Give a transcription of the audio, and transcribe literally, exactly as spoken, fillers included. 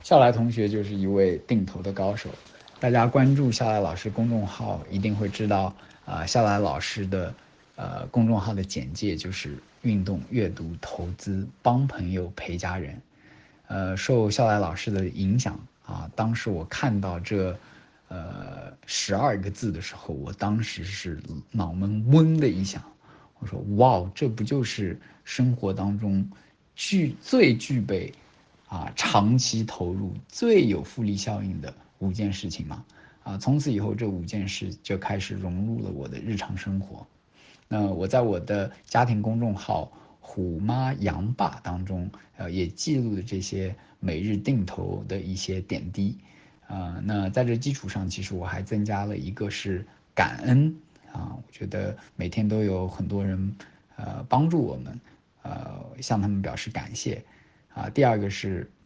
笑来同学就是一位定投的高手，大家关注笑来老师公众号一定会知道，啊、呃，笑来老师的呃公众号的简介就是运动、阅读、投资，帮朋友陪家人。呃，受笑来老师的影响啊，当时我看到这呃十二个字的时候，我当时是脑门嗡的一响，我说哇，这不就是生活当中具最具备啊长期投入、最有复利效应的五件事情吗？啊，从此以后这五件事就开始融入了我的日常生活。那我在我的家庭公众号“虎妈羊爸”当中，呃，也记录了这些每日定投的一些点滴。啊、呃，那在这基础上，其实我还增加了一个是感恩啊，我觉得每天都有很多人呃帮助我们，呃向他们表示感谢啊。第二个是